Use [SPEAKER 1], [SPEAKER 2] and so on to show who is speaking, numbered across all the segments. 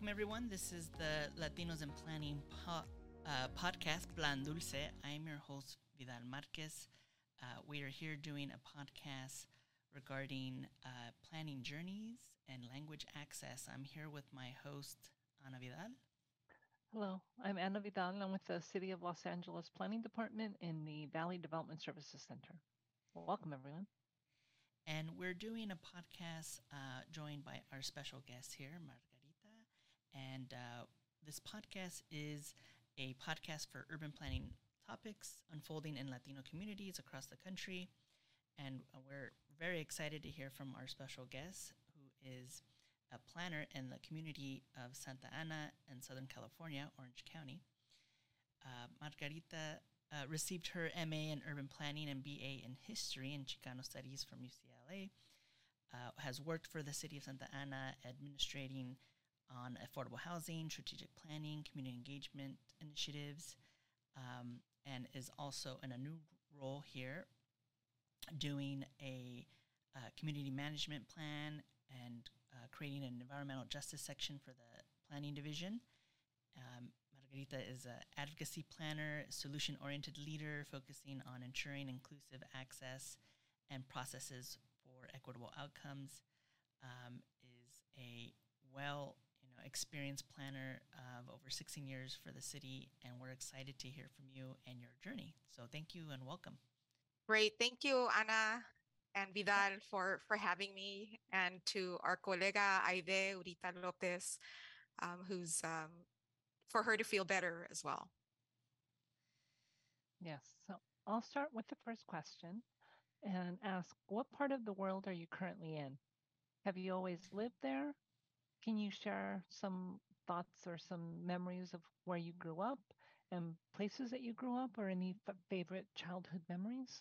[SPEAKER 1] Welcome, everyone. This is the Latinos in Planning podcast, Plan Dulce. I'm your host, Vidal Marquez. We are here doing a podcast regarding planning journeys and language access. I'm here with my host, Ana Vidal.
[SPEAKER 2] Hello, I'm Ana Vidal. I'm with the City of Los Angeles Planning Department in the Valley Development Services Center. Welcome, everyone.
[SPEAKER 1] And we're doing a podcast joined by our special guest here, Margarita. And this podcast is a podcast for urban planning topics unfolding in Latino communities across the country. And we're very excited to hear from our special guest, who is a planner in the community of Santa Ana in Southern California, Orange County. Margarita received her MA in Urban Planning and BA in History and Chicano Studies from UCLA. Has worked for the City of Santa Ana, administrating on affordable housing, strategic planning, community engagement initiatives, and is also in a new role here, doing a community management plan and creating an environmental justice section for the planning division. Margarita is an advocacy planner, solution-oriented leader focusing on ensuring inclusive access and processes for equitable outcomes. Is a experienced planner of over 16 years for the city, and we're excited to hear from you and your journey. So thank you and welcome.
[SPEAKER 3] Great. Thank you, Ana and Vidal, for having me, and to our colega Aide Urita Lopez, who's for her to feel better as well.
[SPEAKER 2] Yes, so I'll start with the first question and ask, what part of the world are you currently in? Have you always lived there? Can you share some thoughts or some memories of where you grew up and places that you grew up, or any favorite childhood memories?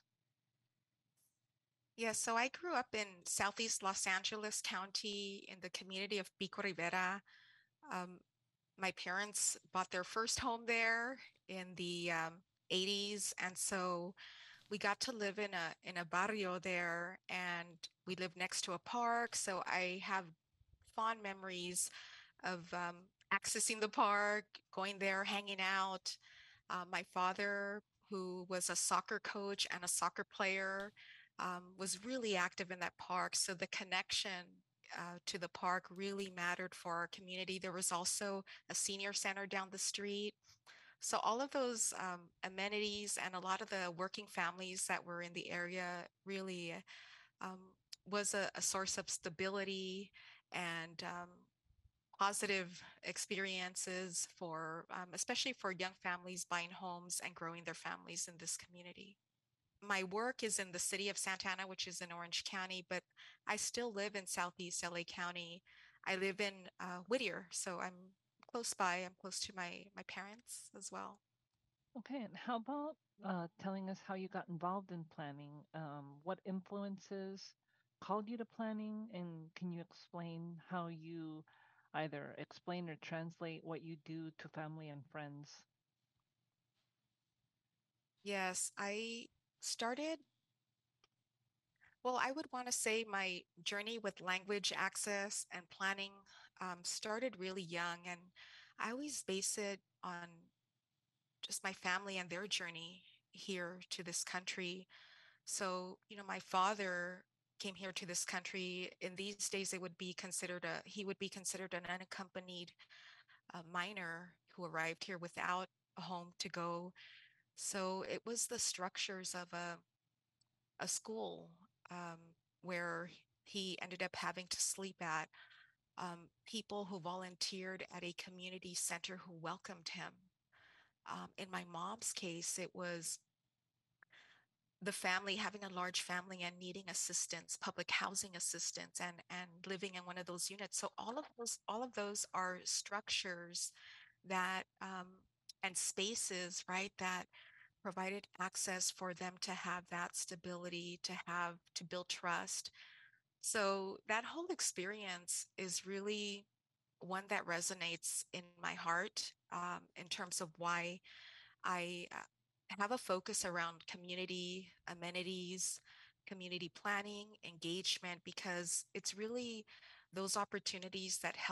[SPEAKER 3] Yes, so I grew up in Southeast Los Angeles County in the community of Pico Rivera. My parents bought their first home there in the 80s, and so we got to live in a barrio there, and we lived next to a park. So I have fond memories of accessing the park, going there, hanging out. My father, who was a soccer coach and a soccer player, was really active in that park. So the connection to the park really mattered for our community. There was also a senior center down the street. So all of those amenities and a lot of the working families that were in the area really um, was a source of stability and positive experiences for, especially for young families buying homes and growing their families in this community. My work is in the city of Santa Ana, which is in Orange County, but I still live in Southeast LA County. I live in Whittier, so I'm close by. I'm close to my parents as well.
[SPEAKER 2] Okay, and how about telling us how you got involved in planning? What influences called you to planning? And can you explain how you either explain or translate what you do to family and friends?
[SPEAKER 3] Yes, I started, well, I would want to say my journey with language access and planning started really young, and I always base it on just my family and their journey here to this country. So, my father came here to this country. In these days, he would be considered an unaccompanied minor who arrived here without a home to go. So it was the structures of a school where he ended up having to sleep at, people who volunteered at a community center who welcomed him. In my mom's case, it was the family having a large family and needing assistance, public housing assistance, and living in one of those units. So all of those are structures that and spaces, right, that provided access for them to have that stability, to build trust. So that whole experience is really one that resonates in my heart, in terms of why I have a focus around community amenities, community planning, engagement, because it's really those opportunities that help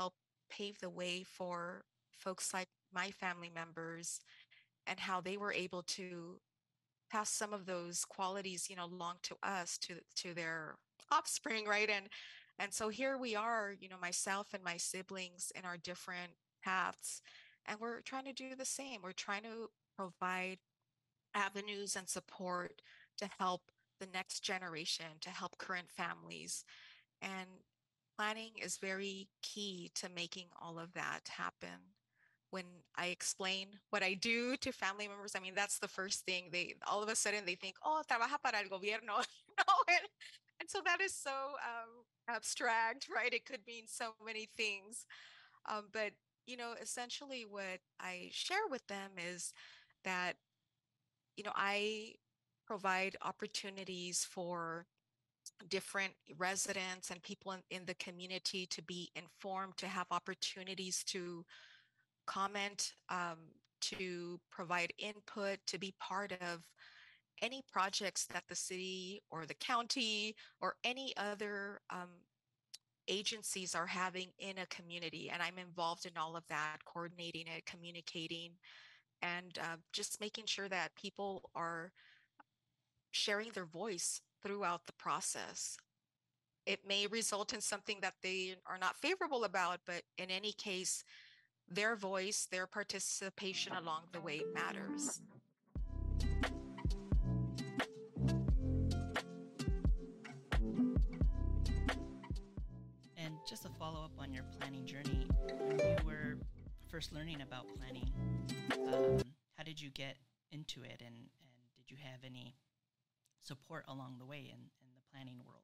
[SPEAKER 3] pave the way for folks like my family members and how they were able to pass some of those qualities, along to us, to their offspring, right? And so here we are, myself and my siblings in our different paths, and we're trying to do the same. We're trying to provide avenues and support to help the next generation, to help current families. And planning is very key to making all of that happen. When I explain what I do to family members, I mean, that's the first thing they all of a sudden they think, oh, trabaja para el gobierno. And so that is so abstract, right? It could mean so many things. But, essentially what I share with them is that, I provide opportunities for different residents and people in the community to be informed, to have opportunities to comment, to provide input, to be part of any projects that the city or the county or any other agencies are having in a community. And I'm involved in all of that, coordinating it, communicating, and just making sure that people are sharing their voice throughout the process. It may result in something that they are not favorable about, but in any case, their voice, their participation along the way matters.
[SPEAKER 1] And just to follow up on your planning journey, when you were first learning about planning, how did you get into it, and did you have any support along the way in the planning world?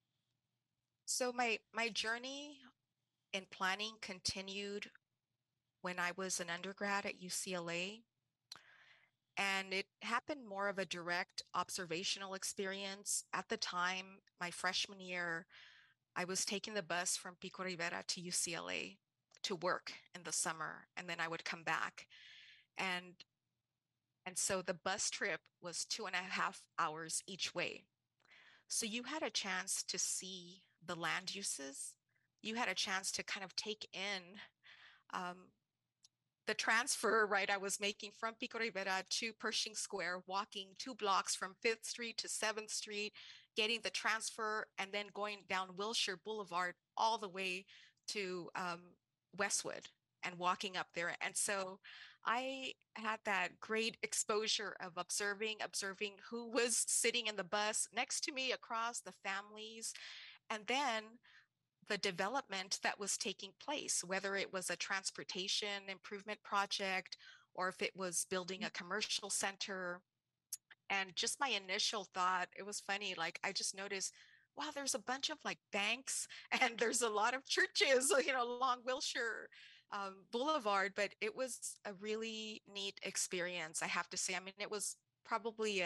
[SPEAKER 3] So my journey in planning continued when I was an undergrad at UCLA. And it happened more of a direct observational experience. At the time, my freshman year, I was taking the bus from Pico Rivera to UCLA to work in the summer, and then I would come back. And and so the bus trip was 2.5 hours each way. So you had a chance to see the land uses. You had a chance to kind of take in um, the transfer, right, I was making from Pico Rivera to Pershing Square, walking 2 blocks from 5th Street to 7th Street, getting the transfer, and then going down Wilshire Boulevard all the way to Westwood and walking up there. And so I had that great exposure of observing who was sitting in the bus next to me, across the families, and then the development that was taking place, whether it was a transportation improvement project or if it was building a commercial center. And just my initial thought, it was funny, like I just noticed, wow, there's a bunch of like banks and there's a lot of churches, along Wilshire Boulevard. But it was a really neat experience, I have to say. I mean, it was probably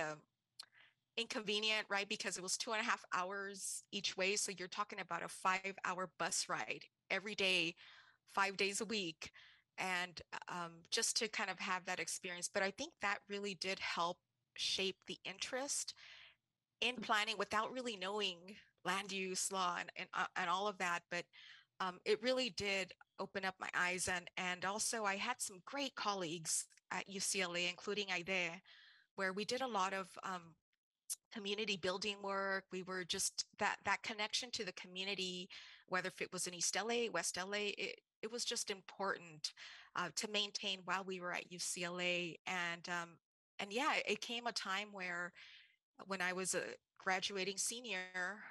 [SPEAKER 3] inconvenient, right? Because it was 2.5 hours each way. So you're talking about a 5-hour bus ride every day, 5 days a week. And just to kind of have that experience. But I think that really did help shape the interest in planning without really knowing land use law and all of that. But it really did open up my eyes. And also I had some great colleagues at UCLA, including Aide, where we did a lot of community building work. We were just that connection to the community, whether if it was in East LA, West LA, it was just important to maintain while we were at UCLA. And yeah, it came a time where when I was a graduating senior,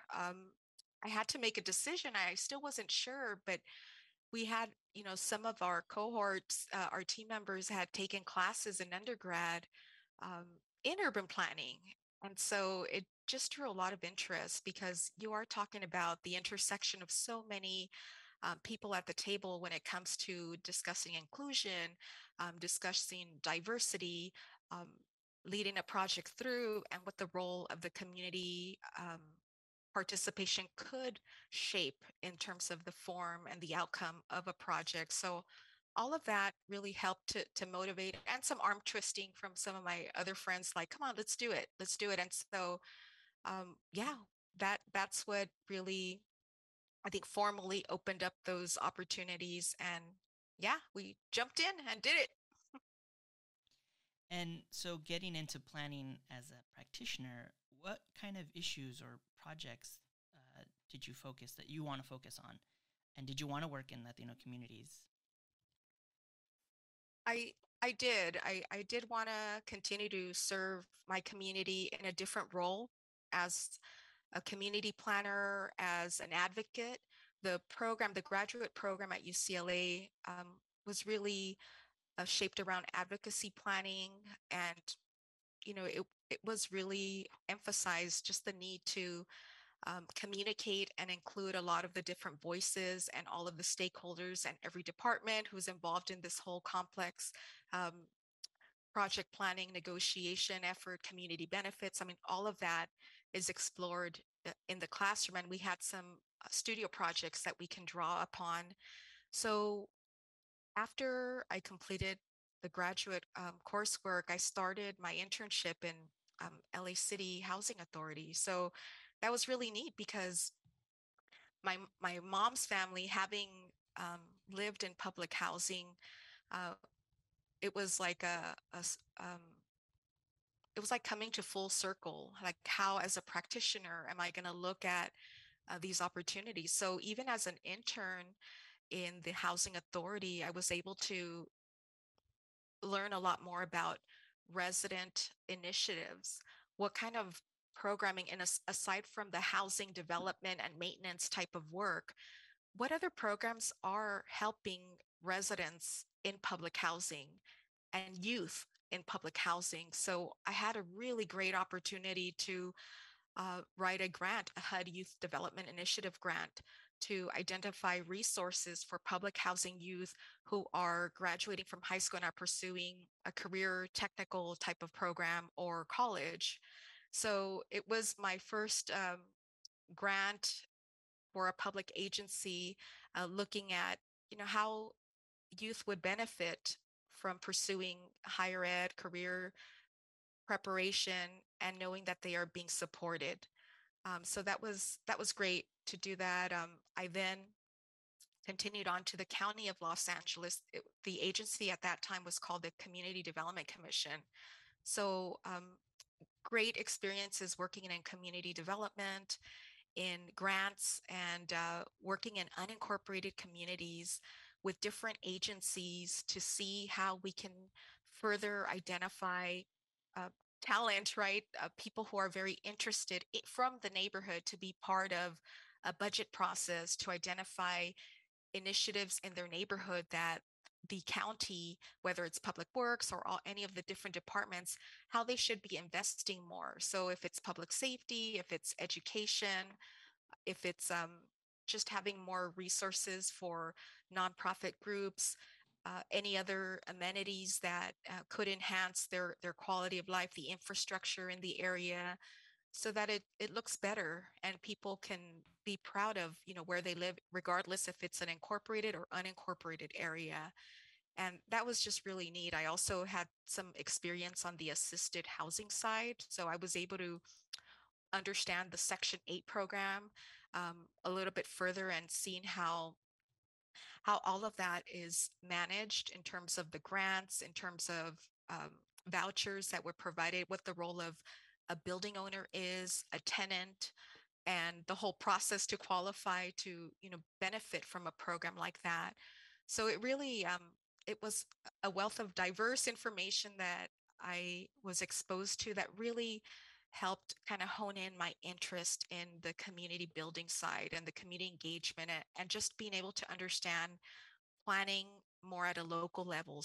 [SPEAKER 3] I had to make a decision. I still wasn't sure, but we had, some of our cohorts, our team members had taken classes in undergrad um, in urban planning. And so it just drew a lot of interest because you are talking about the intersection of so many people at the table when it comes to discussing inclusion, discussing diversity, um, leading a project through, and what the role of the community participation could shape in terms of the form and the outcome of a project. So all of that really helped to motivate, and some arm twisting from some of my other friends, like, come on, let's do it. Let's do it. And so, yeah, that's what really I think formally opened up those opportunities, and yeah, we jumped in and did it.
[SPEAKER 1] And so, getting into planning as a practitioner, what kind of issues or projects did you focus that you want to focus on? And did you want to work in Latino communities?
[SPEAKER 3] I did. I did want to continue to serve my community in a different role as a community planner, as an advocate. The program, the graduate program at UCLA, was really shaped around advocacy planning, and it was really emphasized just the need to communicate and include a lot of the different voices and all of the stakeholders and every department who's involved in this whole complex um, project planning, negotiation effort, community benefits. I mean, all of that is explored in the classroom, and we had some studio projects that we can draw upon. So after I completed the graduate coursework, I started my internship in LA City Housing Authority. So that was really neat because my mom's family, having lived in public housing, uh, it was like it was like coming to full circle. Like, how, as a practitioner, am I going to look at these opportunities? So even as an intern in the housing authority, I was able to learn a lot more about resident initiatives. What kind of programming, aside from the housing development and maintenance type of work, what other programs are helping residents in public housing and youth in public housing? So I had a really great opportunity to write a grant, a HUD Youth Development Initiative grant, to identify resources for public housing youth who are graduating from high school and are pursuing a career technical type of program or college. So it was my first grant for a public agency, looking at how youth would benefit from pursuing higher ed career preparation and knowing that they are being supported. So that was great to do that. I then continued on to the County of Los Angeles. The agency at that time was called the Community Development Commission. So great experiences working in community development, in grants, and working in unincorporated communities with different agencies to see how we can further identify uh, talent, right? People who are very interested from the neighborhood to be part of a budget process to identify initiatives in their neighborhood that the county, whether it's public works or any of the different departments, how they should be investing more. So if it's public safety, if it's education, if it's just having more resources for nonprofit groups, any other amenities that could enhance their quality of life, the infrastructure in the area, so that it looks better and people can be proud of where they live, regardless if it's an incorporated or unincorporated area. And that was just really neat. I also had some experience on the assisted housing side, so I was able to understand the Section 8 program a little bit further, and seeing how all of that is managed in terms of the grants, in terms of vouchers that were provided, what the role of a building owner is, a tenant, and the whole process to qualify to benefit from a program like that. So it really it was a wealth of diverse information that I was exposed to that really helped kind of hone in my interest in the community building side and the community engagement, and just being able to understand planning more at a local level.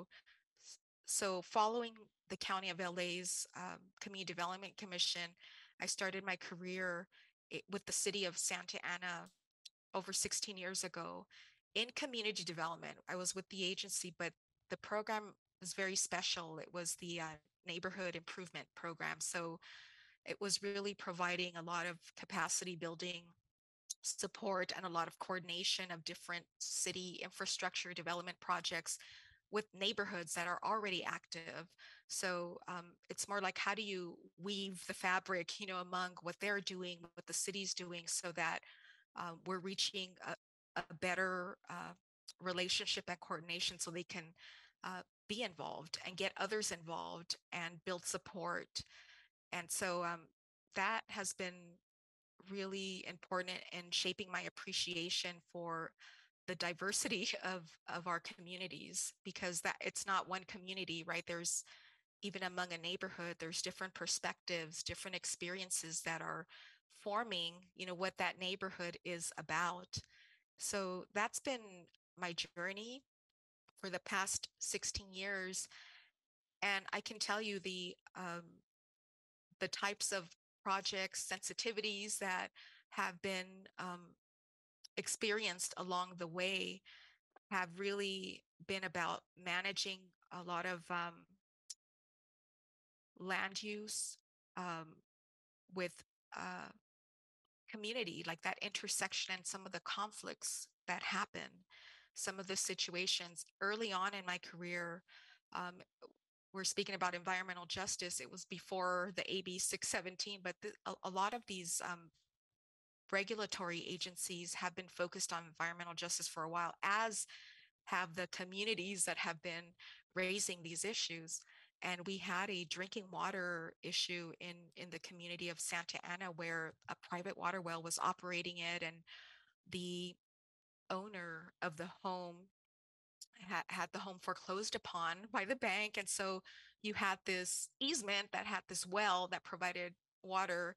[SPEAKER 3] So following the County of LA's Community Development Commission, I started my career with the city of Santa Ana over 16 years ago in community development. I was with the agency, but the program was very special. It was the neighborhood improvement program. So it was really providing a lot of capacity building support and a lot of coordination of different city infrastructure development projects with neighborhoods that are already active. So it's more like, how do you weave the fabric, among what they're doing, what the city's doing, so that we're reaching a better relationship and coordination so they can be involved and get others involved and build support. And so that has been really important in shaping my appreciation for the diversity of our communities, because that it's not one community, right? There's, even among a neighborhood, there's different perspectives, different experiences that are forming, what that neighborhood is about. So that's been my journey for the past 16 years. And I can tell you the types of projects, sensitivities that have been experienced along the way have really been about managing a lot of land use with community, like that intersection and some of the conflicts that happen, some of the situations early on in my career. Um, we're speaking about environmental justice. It was before the AB 617, but a lot of these regulatory agencies have been focused on environmental justice for a while, as have the communities that have been raising these issues. And we had a drinking water issue in the community of Santa Ana, where a private water well was operating it, and the owner of the home had the home foreclosed upon by the bank. And so you had this easement that had this well that provided water,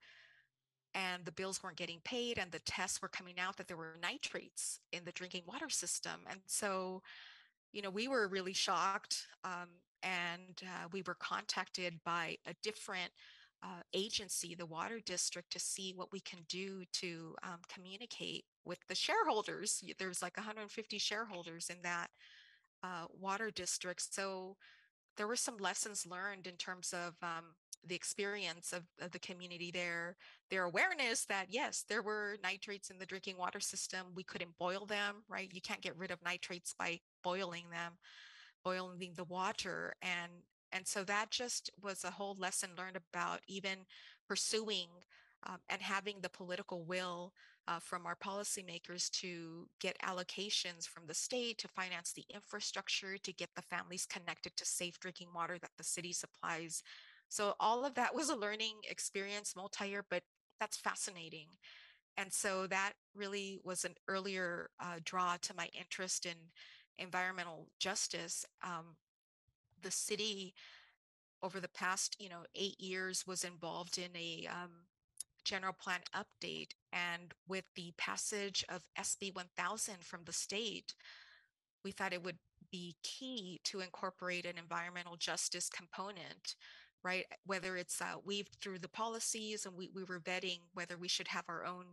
[SPEAKER 3] and the bills weren't getting paid, and the tests were coming out that there were nitrates in the drinking water system. And so, we were really shocked, and we were contacted by a different agency, the water district, to see what we can do to communicate with the shareholders. There's like 150 shareholders in that water district. So there were some lessons learned in terms of the experience of the community there, their awareness that, yes, there were nitrates in the drinking water system. We couldn't boil them, right? You can't get rid of nitrates by boiling them, boiling the water. And so that just was a whole lesson learned about even pursuing and having the political will from our policymakers to get allocations from the state to finance the infrastructure, to get the families connected to safe drinking water that the city supplies. So all of that was a learning experience, multi-year, but that's fascinating. And so that really was an earlier draw to my interest in environmental justice. The city over the past, 8 years was involved in a general plan update. And with the passage of SB 1000 from the state, we thought it would be key to incorporate an environmental justice component, right? Whether it's weaved through the policies, and we were vetting whether we should have our own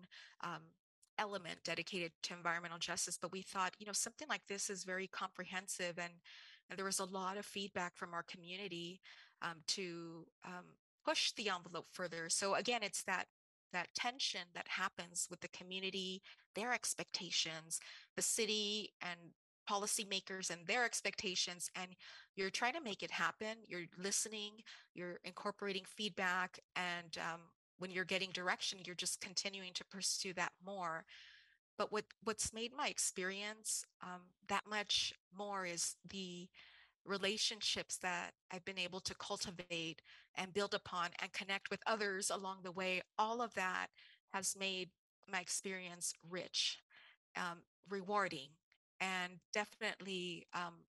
[SPEAKER 3] element dedicated to environmental justice. But we thought, something like this is very comprehensive, and there was a lot of feedback from our community to push the envelope further. So again, it's that tension that happens with the community, their expectations, the city and policymakers and their expectations, and you're trying to make it happen. You're listening, you're incorporating feedback, and when you're getting direction, you're just continuing to pursue that more. But what's made my experience that much more is the relationships that I've been able to cultivate and build upon and connect with others along the way. All of that has made my experience rich, rewarding, and definitely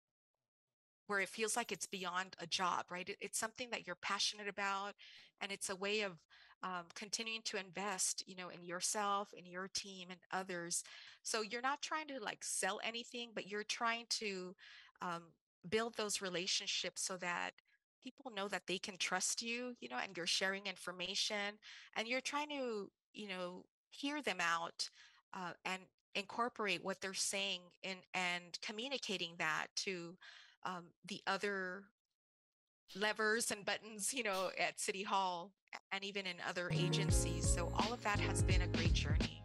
[SPEAKER 3] where it feels like it's beyond a job, right? It's something that you're passionate about, and it's a way of continuing to invest, in yourself, in your team, and others. So you're not trying to like sell anything, but you're trying to um, build those relationships so that people know that they can trust you, and you're sharing information, and you're trying to, hear them out and incorporate what they're saying in and communicating that to the other levers and buttons, at City Hall and even in other agencies. So all of that has been a great journey.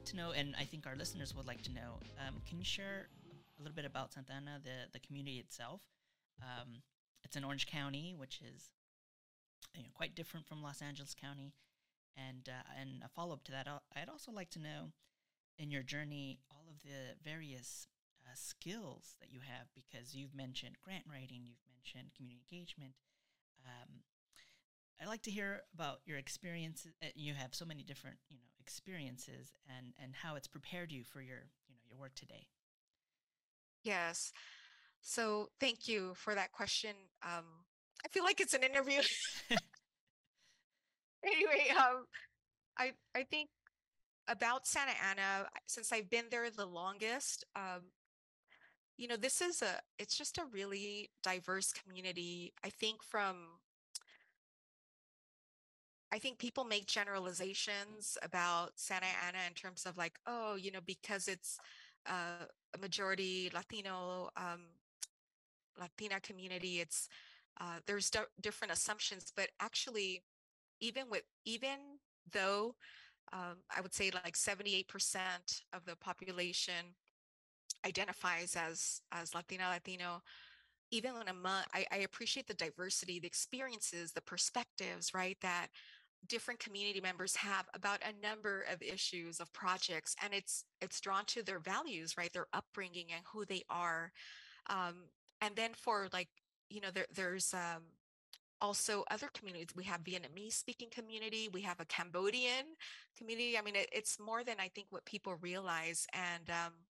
[SPEAKER 1] like to know, and I think our listeners would like to know, can you share a little bit about Santa Ana, the community itself? Um, it's in Orange County, which is quite different from Los Angeles County. And a follow up to that, I'd also like to know in your journey all of the various skills that you have, because you've mentioned grant writing, you've mentioned community engagement. Um, I'd like to hear about your experiences. You have so many different, experiences, and how it's prepared you for your work today.
[SPEAKER 3] Yes. So thank you for that question. I feel like it's an interview. Anyway, I think about Santa Ana, since I've been there the longest, it's just a really diverse community. I think people make generalizations about Santa Ana in terms of like, oh, because it's a majority Latino, Latina community, there's different assumptions, but actually, even though I would say like 78% of the population identifies as Latina, Latino, even when I appreciate the diversity, the experiences, the perspectives, right? That different community members have about a number of issues of projects, and it's drawn to their values, right? Their upbringing and who they are. Um, and then for like, there's also other communities. We have Vietnamese speaking community. We have a Cambodian community. I mean, it's more than I think what people realize. And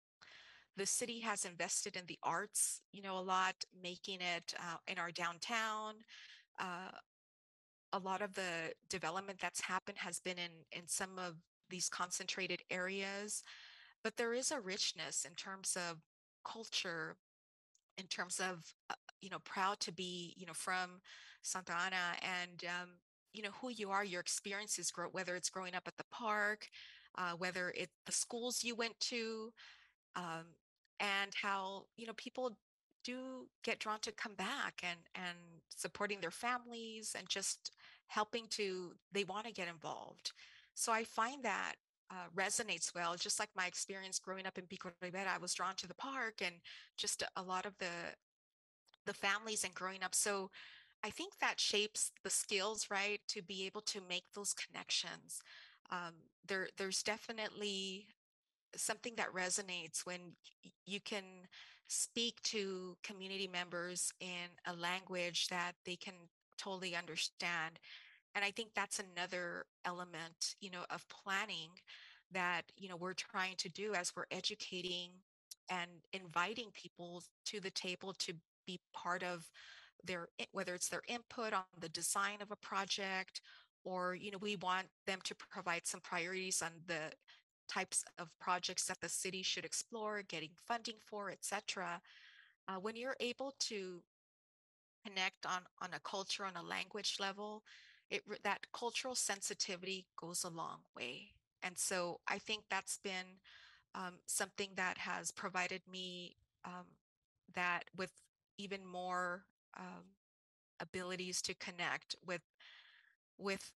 [SPEAKER 3] the city has invested in the arts, a lot, making it in our downtown. Uh, a lot of the development that's happened has been in some of these concentrated areas, but there is a richness in terms of culture, in terms of proud to be from Santa Ana, and who you are, your experiences grow, whether it's growing up at the park, whether it's the schools you went to, um, and how people do get drawn to come back and supporting their families and just helping to they want to get involved. So I find that resonates well, just like my experience growing up in Pico Rivera. I was drawn to the park and just a lot of the families and growing up. So I think that shapes the skills, right, to be able to make those connections. There's definitely something that resonates when you can speak to community members in a language that they can totally understand. And I think that's another element, of planning that, we're trying to do as we're educating and inviting people to the table to be part of whether it's their input on the design of a project, or, we want them to provide some priorities on the types of projects that the city should explore, getting funding for, etc. When you're able to connect on a culture, on a language level, that cultural sensitivity goes a long way. And so I think that's been something that has provided me that with even more abilities to connect with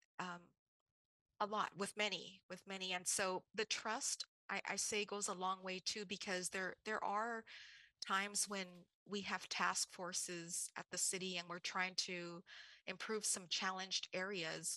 [SPEAKER 3] a lot, with many. And so the trust, I say, goes a long way too, because there are times when we have task forces at the city and we're trying to improve some challenged areas,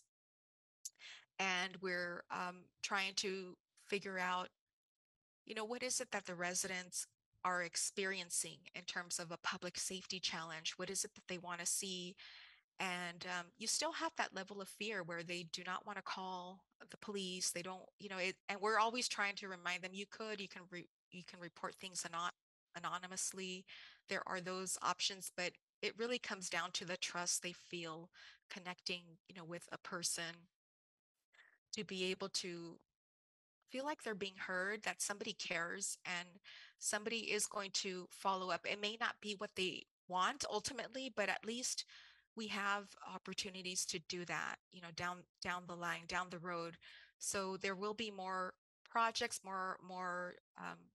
[SPEAKER 3] and we're trying to figure out, what is it that the residents are experiencing in terms of a public safety challenge? What is it that they want to see? And you still have that level of fear where they do not want to call the police. They don't, and we're always trying to remind them, you can report things anonymously. There are those options, but it really comes down to the trust they feel connecting, with a person, to be able to feel like they're being heard, that somebody cares, and somebody is going to follow up. It may not be what they want ultimately, but at least we have opportunities to do that, down the line, down the road. So there will be more projects, more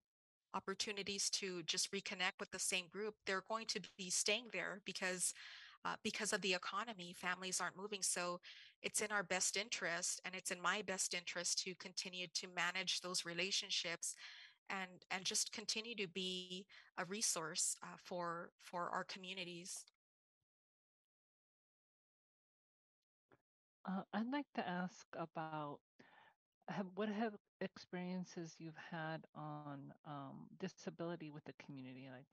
[SPEAKER 3] opportunities to just reconnect with the same group. They're going to be staying there because because of the economy, families aren't moving. So it's in our best interest, and it's in my best interest to continue to manage those relationships and just continue to be a resource for our communities.
[SPEAKER 2] I'd like to ask about what have experiences you've had on disability with the community, like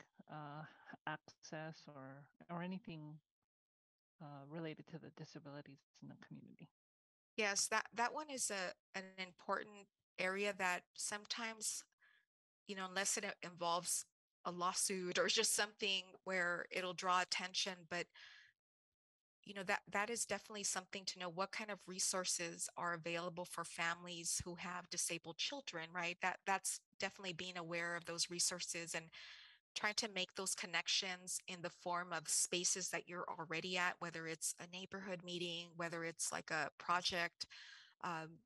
[SPEAKER 2] access or anything related to the disabilities in the community.
[SPEAKER 3] Yes, that one is an important area that sometimes, unless it involves a lawsuit or just something where it'll draw attention, but that is definitely something to know. What kind of resources are available for families who have disabled children, right? That's definitely being aware of those resources and trying to make those connections in the form of spaces that you're already at, whether it's a neighborhood meeting, whether it's like a project um,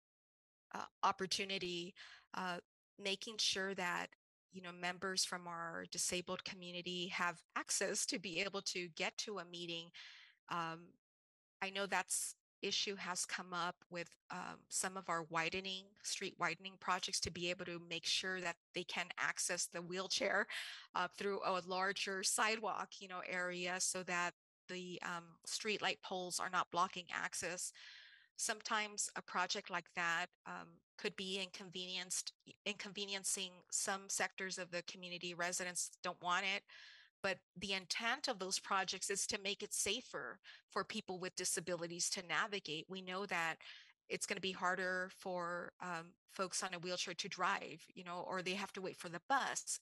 [SPEAKER 3] opportunity, uh, making sure that members from our disabled community have access to be able to get to a meeting. um, I know that's issue has come up with some of our street widening projects, to be able to make sure that they can access the wheelchair through a larger sidewalk, area, so that the street light poles are not blocking access. Sometimes a project like that could be inconveniencing some sectors of the community. Residents don't want it, but the intent of those projects is to make it safer for people with disabilities to navigate. We know that it's going to be harder for folks on a wheelchair to drive, or they have to wait for the bus.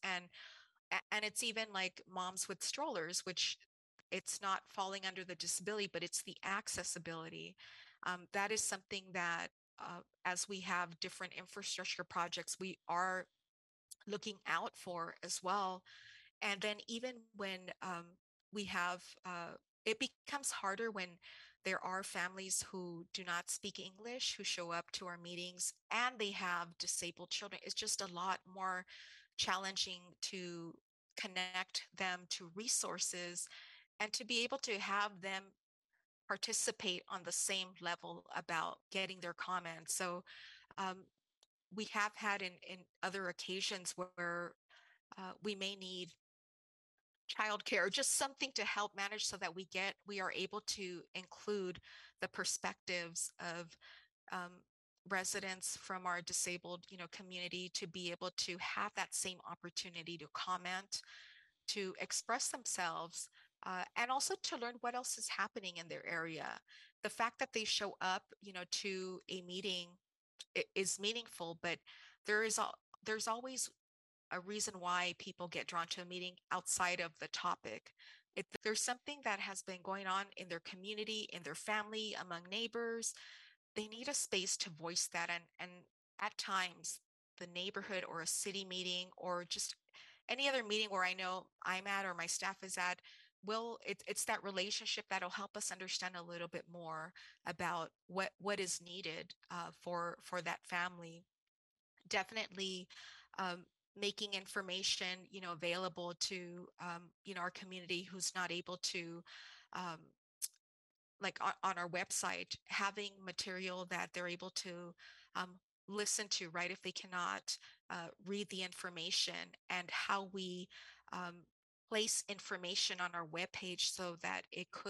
[SPEAKER 3] And it's even like moms with strollers, which it's not falling under the disability, but it's the accessibility. That is something that, as we have different infrastructure projects, we are looking out for as well. And then even when we have, it becomes harder when there are families who do not speak English who show up to our meetings and they have disabled children. It's just a lot more challenging to connect them to resources and to be able to have them participate on the same level about getting their comments. So um, we have had in other occasions where we may need childcare, just something to help manage, so that we are able to include the perspectives of um, residents from our disabled, community, to be able to have that same opportunity to comment, to express themselves, and also to learn what else is happening in their area. The fact that they show up, to a meeting is meaningful, but there's always a reason why people get drawn to a meeting outside of the topic. If there's something that has been going on in their community, in their family, among neighbors, they need a space to voice that. And at times, the neighborhood or a city meeting, or just any other meeting where I know I'm at or my staff is at, it's that relationship that'll help us understand a little bit more about what is needed for that family. Definitely um, making information, available to, our community who's not able to, um, like on our website, having material that they're able to um, listen to, right? If they cannot read the information, and how we um, place information on our webpage so that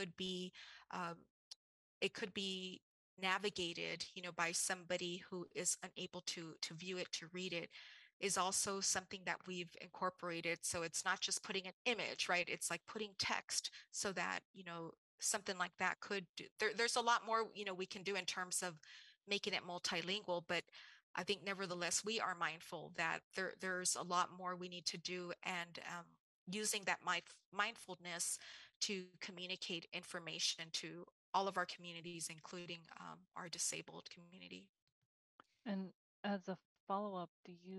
[SPEAKER 3] um, it could be navigated, by somebody who is unable to view it, to read it, is also something that we've incorporated. So it's not just putting an image, right? It's like putting text, so that, something like that could do, there's a lot more, we can do in terms of making it multilingual. But I think nevertheless, we are mindful that there's a lot more we need to do, and using that mindfulness to communicate information to all of our communities, including our disabled community.
[SPEAKER 2] And as a follow-up,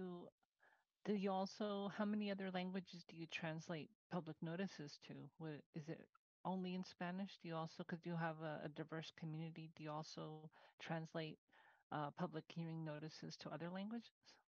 [SPEAKER 2] do you also, how many other languages do you translate public notices to? Is it only in Spanish? Do you also, because you have a diverse community, do you also translate public hearing notices to other languages?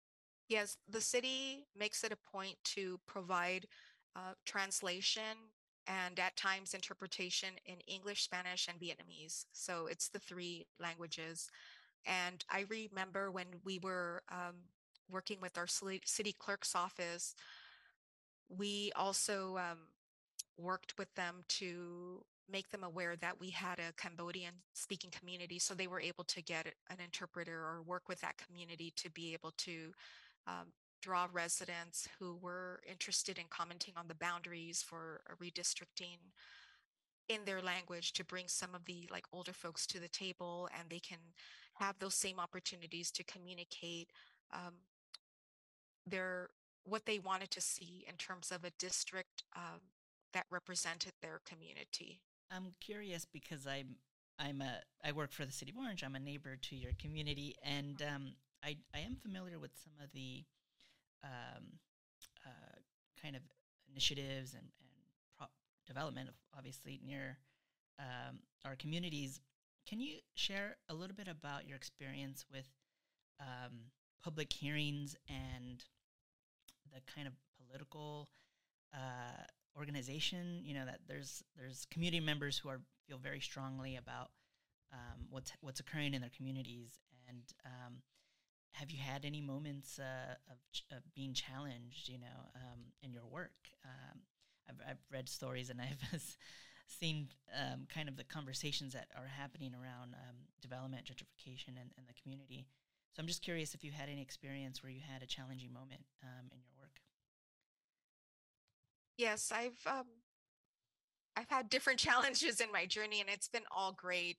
[SPEAKER 3] Yes, the city makes it a point to provide translation and at times interpretation in English, Spanish, and Vietnamese. So it's the three languages. And I remember when we were working with our city clerk's office, we also worked with them to make them aware that we had a Cambodian speaking community. So they were able to get an interpreter or work with that community to be able to um, draw residents who were interested in commenting on the boundaries for a redistricting in their language, to bring some of the like older folks to the table, and they can have those same opportunities to communicate um, their what they wanted to see in terms of a district that represented their community.
[SPEAKER 1] I'm curious because I work for the City of Orange. I'm a neighbor to your community, and I am familiar with some of the um, kind of initiatives and development of obviously near our communities. Can you share a little bit about your experience with public hearings and the kind of political organization? You know that there's community members who feel very strongly about what's occurring in their communities, and have you had any moments of being challenged, in your work? I've read stories and I've seen kind of the conversations that are happening around development, gentrification, and the community. So I'm just curious if you had any experience where you had a challenging moment in your work.
[SPEAKER 3] Yes, I've had different challenges in my journey, and it's been all great.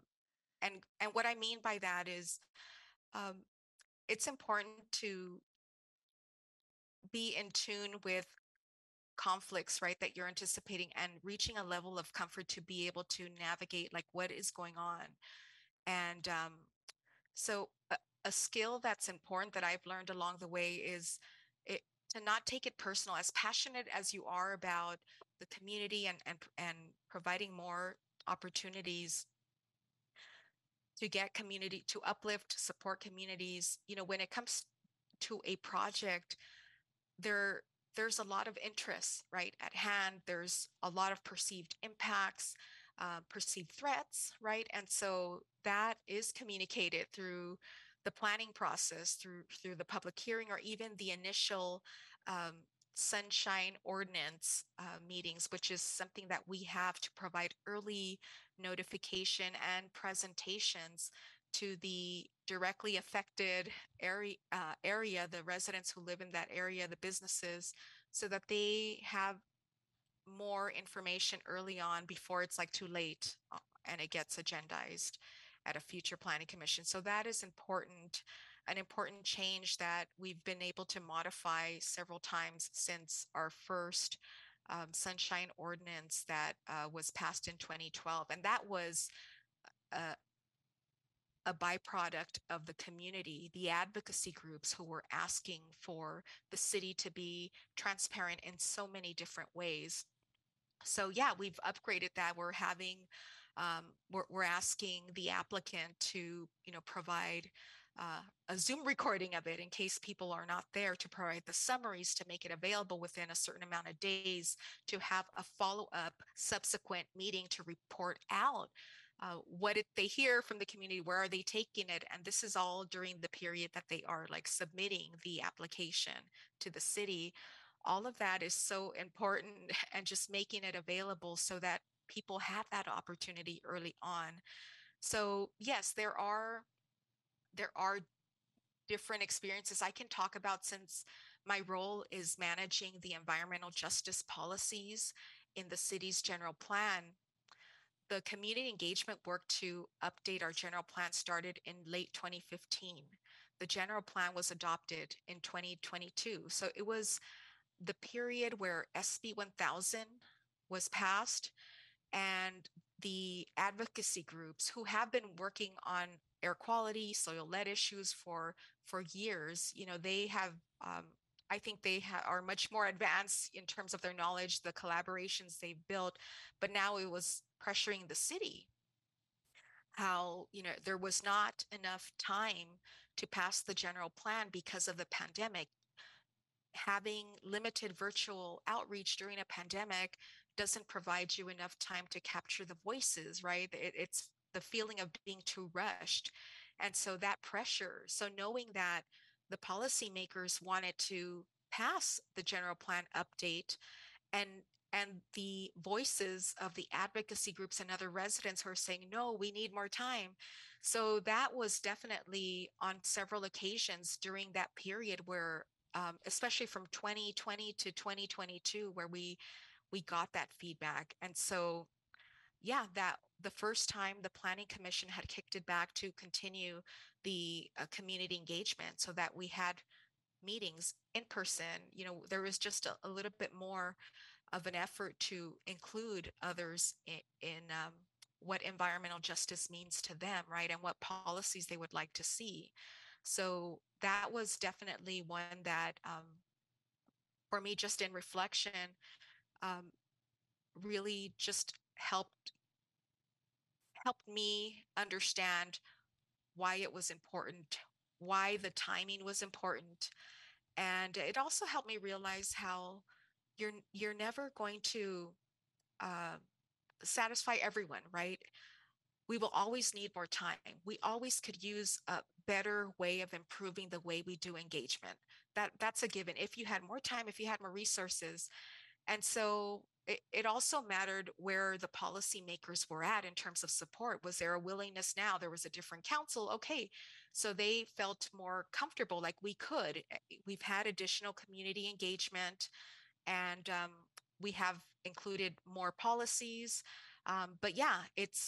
[SPEAKER 3] And what I mean by that is, um, it's important to be in tune with conflicts, right, that you're anticipating, and reaching a level of comfort to be able to navigate like what is going on. And so a skill that's important that I've learned along the way is it, to not take it personal. As passionate as you are about the community and providing more opportunities to get community, to uplift, support communities, when it comes to a project, there there's a lot of interest right at hand. There's a lot of perceived impacts, perceived threats, right? And so that is communicated through the planning process, through the public hearing, or even the initial um, sunshine ordinance meetings, which is something that we have to provide early notification and presentations to the directly affected area, the residents who live in that area, the businesses, so that they have more information early on before it's like too late and it gets agendized at a future planning commission. So that is important, an important change that we've been able to modify several times since our first sunshine ordinance that was passed in 2012. And that was uh, a byproduct of the community, the advocacy groups who were asking for the city to be transparent in so many different ways. So yeah, we've upgraded that. We're having, we're asking the applicant to, provide a Zoom recording of it in case people are not there, to provide the summaries, to make it available within a certain amount of days, to have a follow-up subsequent meeting to report out what did they hear from the community, where are they taking it, and this is all during the period that they are like submitting the application to the city. All of that is so important, and just making it available so that people have that opportunity early on. So yes, there are different experiences I can talk about, since my role is managing the environmental justice policies in the city's general plan. The community engagement work to update our general plan started in late 2015. The general plan was adopted in 2022. So it was the period where SB 1000 was passed, and the advocacy groups who have been working on air quality, soil lead issues for years, they have I think they are much more advanced in terms of their knowledge, the collaborations they've built. But now it was pressuring the city, how there was not enough time to pass the general plan because of the pandemic. Having limited virtual outreach during a pandemic doesn't provide you enough time to capture the voices, right? It's the feeling of being too rushed. And so that pressure, so knowing that the policymakers wanted to pass the general plan update, and the voices of the advocacy groups and other residents who are saying, no, we need more time. So that was definitely on several occasions during that period where, especially from 2020 to 2022, where we got that feedback. And so, yeah, that the first time the Planning Commission had kicked it back to continue the community engagement, so that we had meetings in person, there was just a little bit more of an effort to include others in what environmental justice means to them, right? And what policies they would like to see. So that was definitely one that, for me, just in reflection, um, really just helped me understand why it was important, why the timing was important. And it also helped me realize how you're never going to uh, satisfy everyone, right? We will always need more time. We always could use a better way of improving the way we do engagement. That's a given. If you had more time, if you had more resources. And so it also mattered where the policymakers were at in terms of support. Was there a willingness now? There was a different council. Okay. So they felt more comfortable, like we could. We've had additional community engagement, and we have included more policies. But yeah,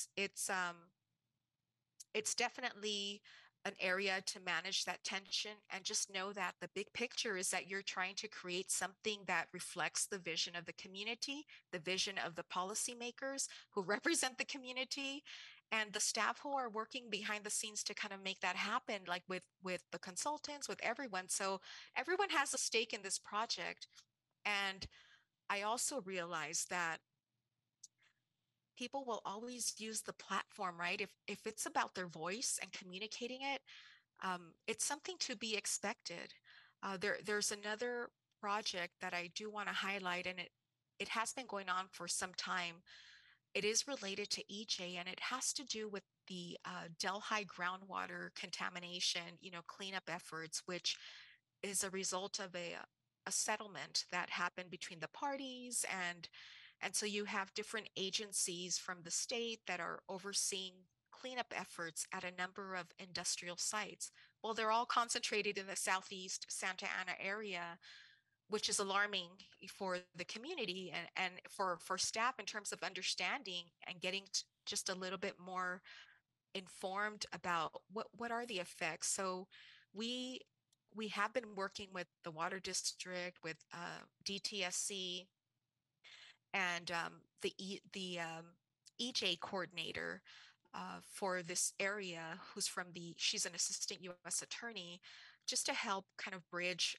[SPEAKER 3] it's definitely an area to manage that tension, and just know that the big picture is that you're trying to create something that reflects the vision of the community, the vision of the policymakers who represent the community, and the staff who are working behind the scenes to kind of make that happen, like with the consultants, with everyone. So everyone has a stake in this project. And I also realize that people will always use the platform, right? If it's about their voice and communicating it, it's something to be expected. There's another project that I do want to highlight, and it has been going on for some time. It is related to EJ, and it has to do with the Delhi groundwater contamination, cleanup efforts, which is a result of a settlement that happened between the parties. And so you have different agencies from the state that are overseeing cleanup efforts at a number of industrial sites. Well, they're all concentrated in the southeast Santa Ana area, which is alarming for the community, and for staff in terms of understanding and getting just a little bit more informed about what are the effects. So we we have been working with the water district, with DTSC, and the EJ coordinator for this area, she's an assistant U.S. attorney, just to help kind of bridge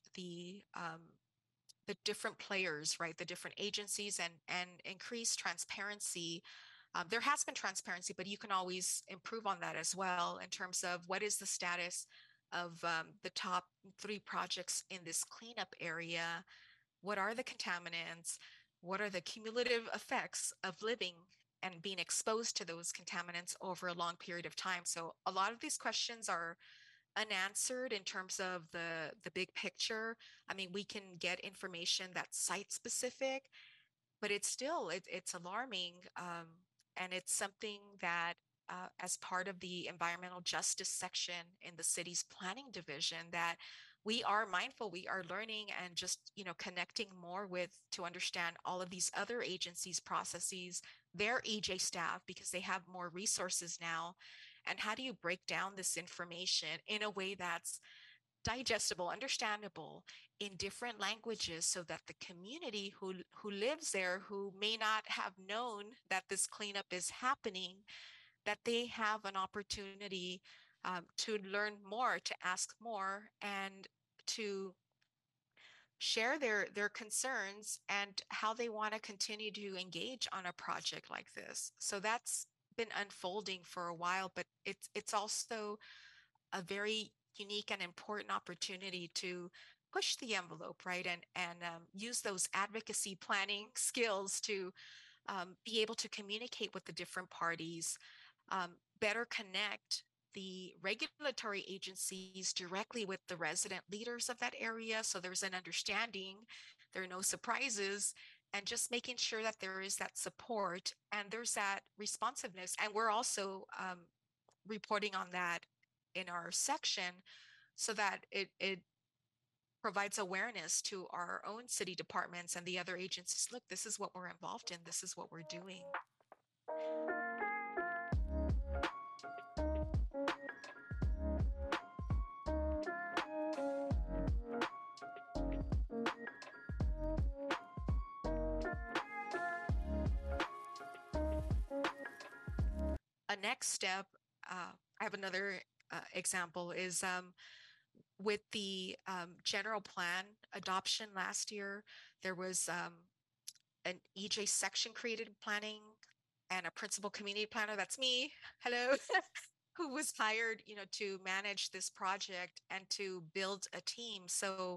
[SPEAKER 3] the different players, right? The different agencies, and increase transparency. There has been transparency, but you can always improve on that as well in terms of what is the status of the top 3 projects in this cleanup area. What are the contaminants? What are the cumulative effects of living and being exposed to those contaminants over a long period of time? So a lot of these questions are unanswered in terms of the big picture. I mean, we can get information that's site specific, but it's alarming, and it's something that, as part of the environmental justice section in the city's planning division, that we are mindful, we are learning, and just connecting more with, to understand all of these other agencies' processes, their EJ staff, because they have more resources now. And how do you break down this information in a way that's digestible, understandable, in different languages, so that the community who lives there, who may not have known that this cleanup is happening, that they have an opportunity to learn more, to ask more, and to share their concerns and how they want to continue to engage on a project like this. So that's been unfolding for a while, but it's also a very unique and important opportunity to push the envelope, right? And use those advocacy planning skills to be able to communicate with the different parties, better connect the regulatory agencies directly with the resident leaders of that area. So there's an understanding, there are no surprises, and just making sure that there is that support and there's that responsiveness. And we're also reporting on that in our section so that it provides awareness to our own city departments and the other agencies. Look, this is what we're involved in. This is what we're doing. A next step, I have another example, is with the general plan adoption last year, there was an EJ section created in planning and a principal community planner, that's me, hello, who was hired, to manage this project and to build a team. So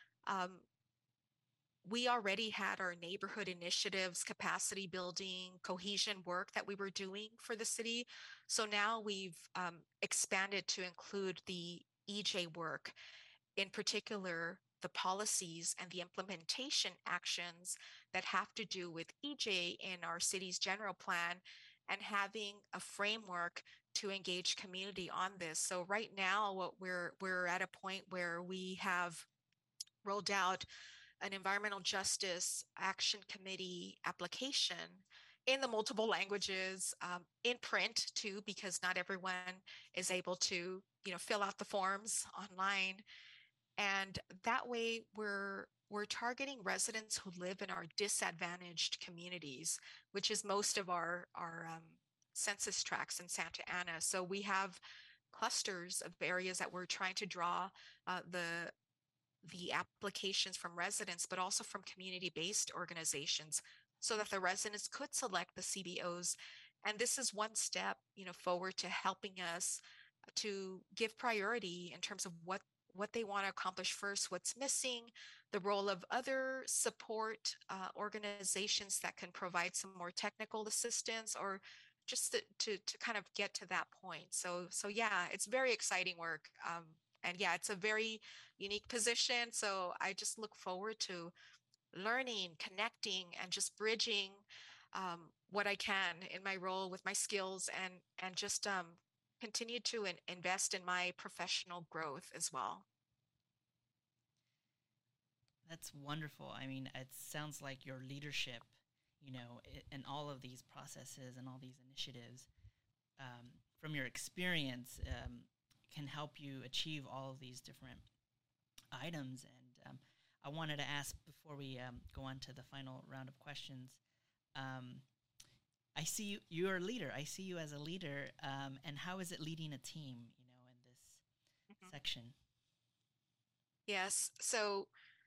[SPEAKER 3] we already had our neighborhood initiatives, capacity building, cohesion work that we were doing for the city. So now we've expanded to include the EJ work, in particular, the policies and the implementation actions that have to do with EJ in our city's general plan, and having a framework to engage community on this. So right now, what we're at a point where we have rolled out an environmental justice action committee application in the multiple languages, in print too, because not everyone is able to, fill out the forms online. And that way we're targeting residents who live in our disadvantaged communities, which is most of our census tracts in Santa Ana. So we have clusters of areas that we're trying to draw the applications from residents, but also from community-based organizations, so that the residents could select the CBOs. And this is one step, forward to helping us to give priority in terms of what they want to accomplish first, what's missing, the role of other support organizations that can provide some more technical assistance, or just to kind of get to that point. So yeah, it's very exciting work. And yeah, it's a very unique position. So I just look forward to learning, connecting, and just bridging what I can in my role with my skills, and just continue to invest in my professional growth as well.
[SPEAKER 1] That's wonderful. I mean, it sounds like your leadership, in all of these processes and all these initiatives, from your experience, can help you achieve all of these different items. And I wanted to ask before we go on to the final round of questions. I see you're a leader. I see you as a leader. And how is it leading a team, in this section?
[SPEAKER 3] Yes. So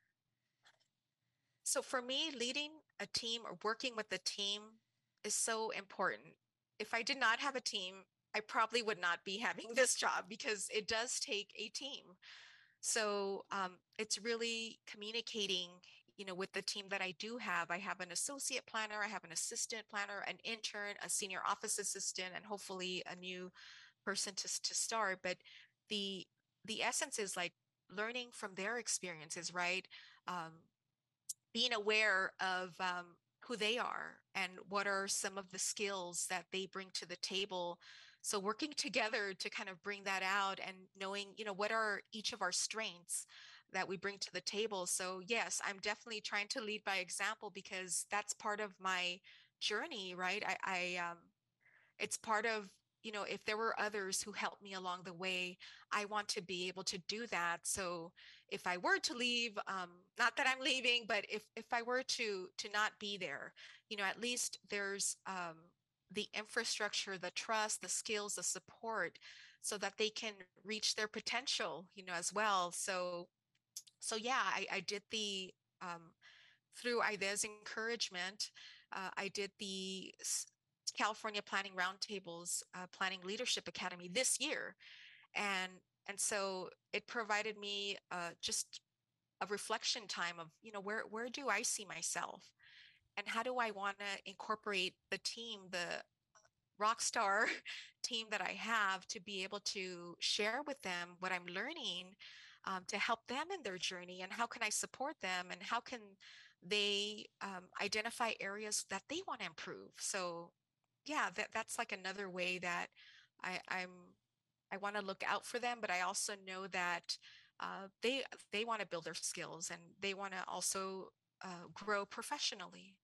[SPEAKER 3] for me, leading a team or working with a team is so important. If I did not have a team, I probably would not be having this job, because it does take a team. So it's really communicating, with the team that I do have. I have an associate planner, I have an assistant planner, an intern, a senior office assistant, and hopefully a new person to start. But the essence is like learning from their experiences, right? Being aware of who they are and what are some of the skills that they bring to the table. So working together to kind of bring that out, and knowing, what are each of our strengths that we bring to the table. So yes, I'm definitely trying to lead by example, because that's part of my journey, right? It's part of, if there were others who helped me along the way, I want to be able to do that. So if I were to leave, not that I'm leaving, but if I were to not be there, at least there's the infrastructure, the trust, the skills, the support, so that they can reach their potential, as well. So yeah, I did the through IDEA's encouragement, I did the California Planning Roundtables Planning Leadership Academy this year, and so it provided me just a reflection time of, where do I see myself, and how do I want to incorporate the team, the rock star team that I have, to be able to share with them what I'm learning, to help them in their journey, and how can I support them, and how can they identify areas that they want to improve. So yeah, that's like another way that I, I'm I want to look out for them, but I also know that they want to build their skills, and they want to also grow professionally.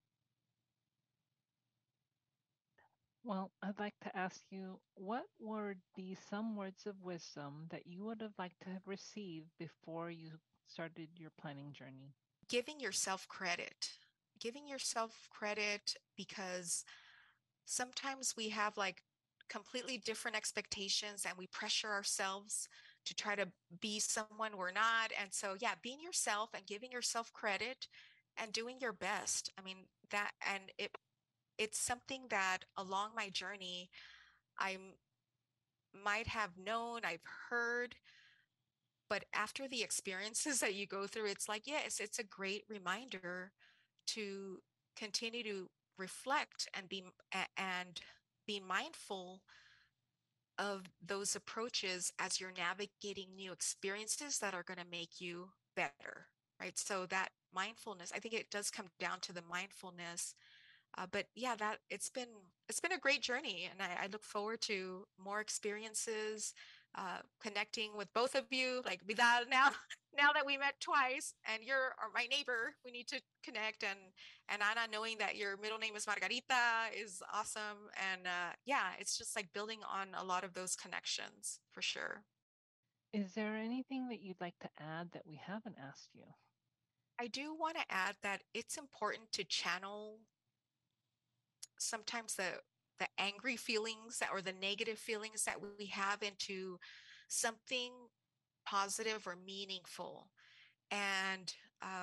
[SPEAKER 2] Well, I'd like to ask you, what were the some words of wisdom that you would have liked to have received before you started your planning journey?
[SPEAKER 3] Giving yourself credit, giving yourself credit, because sometimes we have like completely different expectations, and we pressure ourselves to try to be someone we're not. And so, yeah, being yourself and giving yourself credit and doing your best. I mean, it's something that along my journey I might have known, I've heard, but after the experiences that you go through, it's like, yes, it's a great reminder to continue to reflect and be mindful of those approaches as you're navigating new experiences that are going to make you better, right? So that mindfulness, I think it does come down to the mindfulness. But yeah, that it's been a great journey, and I look forward to more experiences, connecting with both of you. Like Vidal, now now that we met twice, and you're my neighbor, we need to connect. And Ana, knowing that your middle name is Margarita is awesome. And yeah, it's just like building on a lot of those connections for sure.
[SPEAKER 2] Is there anything that you'd like to add that we haven't asked you?
[SPEAKER 3] I do want to add that it's important to channel sometimes the angry feelings or the negative feelings that we have into something positive or meaningful. And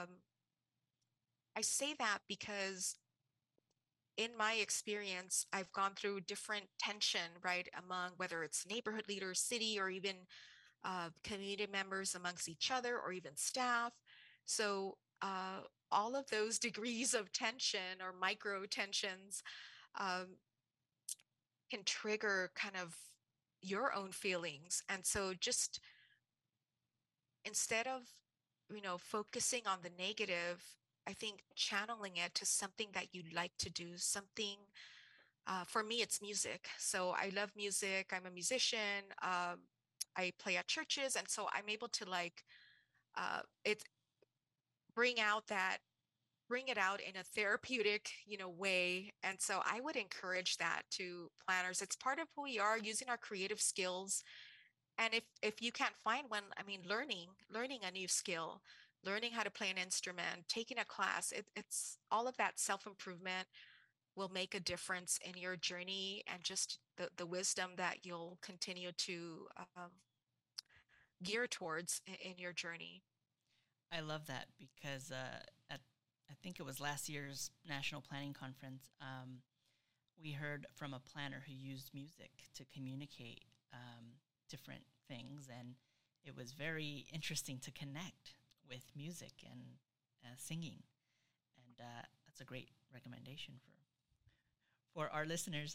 [SPEAKER 3] I say that because in my experience, I've gone through different tension, right, among whether it's neighborhood leaders, city, or even community members amongst each other, or even staff. So all of those degrees of tension or micro tensions um, can trigger kind of your own feelings. And so just instead of, focusing on the negative, I think channeling it to something that you'd like to do, something, for me, it's music. So I love music. I'm a musician. I play at churches. And so I'm able to like, it bring out that bring it out in a therapeutic, way. And so I would encourage that to planners. It's part of who we are, using our creative skills. And if you can't find one, I mean, learning a new skill, learning how to play an instrument, taking a class, it's all of that self-improvement will make a difference in your journey, and just the wisdom that you'll continue to gear towards in your journey.
[SPEAKER 1] I love that because at I think it was last year's National Planning Conference, we heard from a planner who used music to communicate different things, and it was very interesting to connect with music and singing, and that's a great recommendation for our listeners.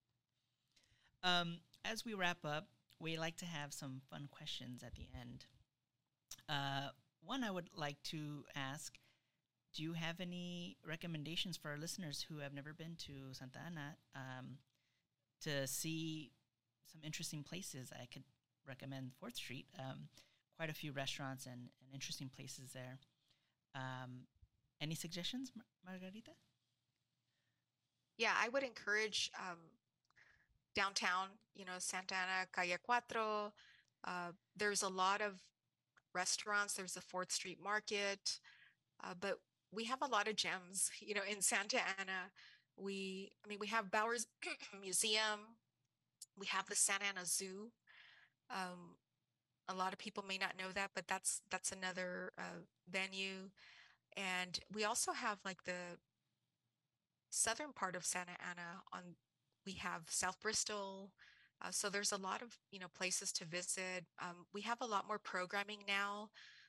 [SPEAKER 1] As we wrap up, we like to have some fun questions at the end. Uh, One I would like to ask: do you have any recommendations for our listeners who have never been to Santa Ana, to see some interesting places? I could recommend 4th Street. Quite a few restaurants and interesting places there. Um, any suggestions, Margarita?
[SPEAKER 3] Yeah, I would encourage downtown, Santa Ana, Calle Cuatro. There's a lot of restaurants. There's the 4th Street Market, but we have a lot of gems, in Santa Ana. We have Bowers Museum. We have the Santa Ana Zoo. Um, a lot of people may not know that, but that's another venue. And we also have like the southern part of Santa Ana. We have South Bristol. So there's a lot of, places to visit. We have a lot more programming now.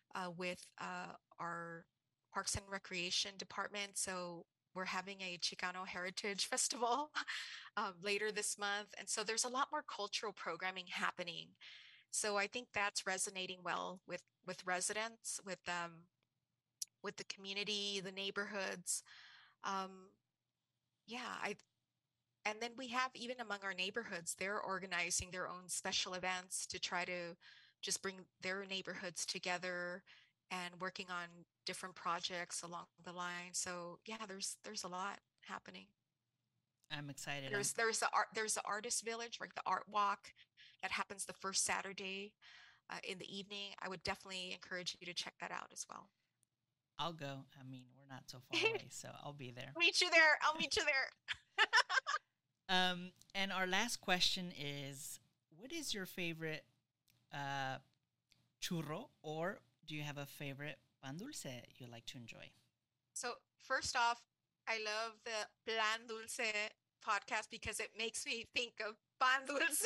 [SPEAKER 3] with our Parks and Recreation Department. So we're having a Chicano Heritage Festival later this month. And so there's a lot more cultural programming happening. So I think that's resonating well with residents, with the community, the neighborhoods. Um, yeah, I and then we have even among our neighborhoods, they're organizing their own special events to try to just bring their neighborhoods together and working on different projects along the line. So yeah, there's a lot happening.
[SPEAKER 1] I'm excited.
[SPEAKER 3] There's the artist village, like the art walk that happens the first Saturday in the evening. I would definitely encourage you to check that out as well.
[SPEAKER 1] I'll go. I mean, we're not so far away, so I'll be there.
[SPEAKER 3] Meet you there. I'll meet you there.
[SPEAKER 1] And our last question is, what is your favorite churro, or do you have a favorite pan dulce you like to enjoy?
[SPEAKER 3] So first off, I love the Plan Dulce podcast because it makes me think of pan dulce.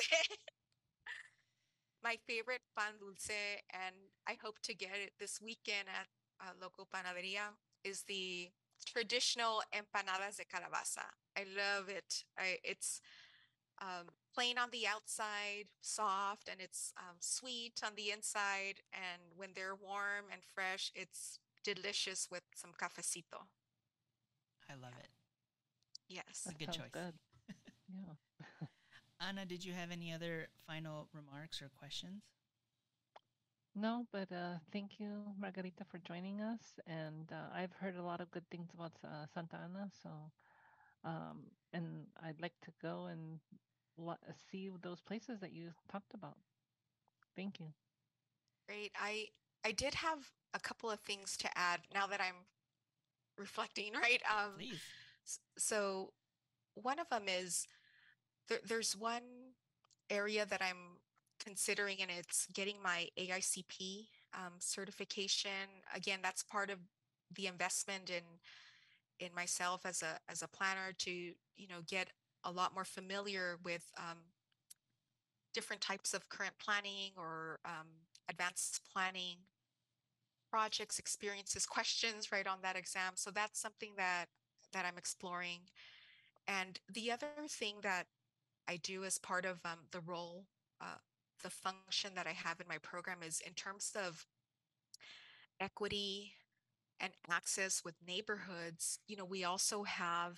[SPEAKER 3] My favorite pan dulce, and I hope to get it this weekend at Local Panaderia, is the traditional empanadas de calabaza. I love it. It's plain on the outside, soft, and it's sweet on the inside. And when they're warm and fresh, it's delicious with some cafecito.
[SPEAKER 1] I love it.
[SPEAKER 3] Yes.
[SPEAKER 1] It's a good choice.
[SPEAKER 2] Good. Yeah.
[SPEAKER 1] Anna, did you have any other final remarks or questions?
[SPEAKER 2] No, but thank you, Margarita, for joining us. And I've heard a lot of good things about Santa Ana. So, and I'd like to go and see those places that you talked about. Thank you.
[SPEAKER 3] Great. I did have a couple of things to add now that I'm reflecting, right?
[SPEAKER 1] Please.
[SPEAKER 3] So one of them is there's one area that I'm considering, and it's getting my AICP certification. Again, that's part of the investment in myself as a planner to get a lot more familiar with different types of current planning or advanced planning projects, experiences, questions right on that exam. So that's something that I'm exploring. And the other thing that I do as part of the role, the function that I have in my program is in terms of equity and access with neighborhoods. We also have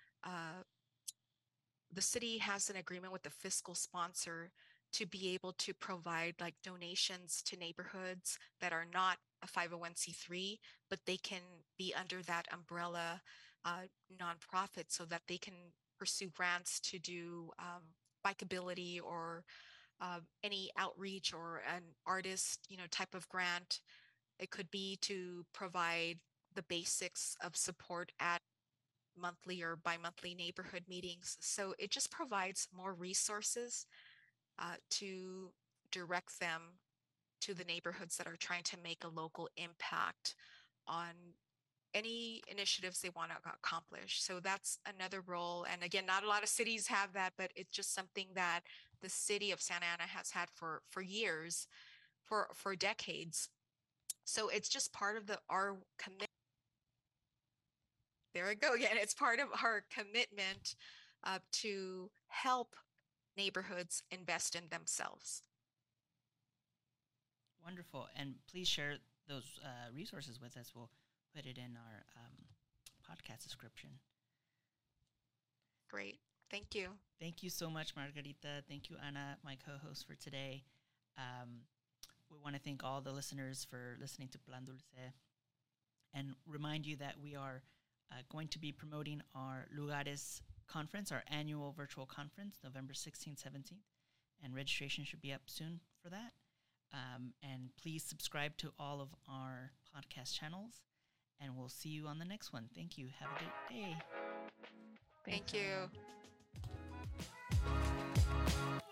[SPEAKER 3] the city has an agreement with the fiscal sponsor to be able to provide like donations to neighborhoods that are not a 501c3, but they can be under that umbrella nonprofit so that they can pursue grants to do bikeability or any outreach or an artist, type of grant. It could be to provide the basics of support at monthly or bi-monthly neighborhood meetings. So it just provides more resources to direct them to the neighborhoods that are trying to make a local impact on any initiatives they want to accomplish. So that's another role. And again, not a lot of cities have that, but it's just something that the city of Santa Ana has had for years, for decades. So it's just part of our commitment. There we go again. It's part of our commitment to help neighborhoods invest in themselves.
[SPEAKER 1] Wonderful. And please share those resources with us. We'll put it in our podcast description.
[SPEAKER 3] Great. Thank you.
[SPEAKER 1] Thank you so much, Margarita. Thank you, Ana, my co-host for today. We want to thank all the listeners for listening to Plan Dulce and remind you that we are going to be promoting our Lugares conference, our annual virtual conference, November 16th, 17th, and registration should be up soon for that. And please subscribe to all of our podcast channels, and we'll see you on the next one. Thank you. Have a good day.
[SPEAKER 3] Thank you.
[SPEAKER 2] Everyone.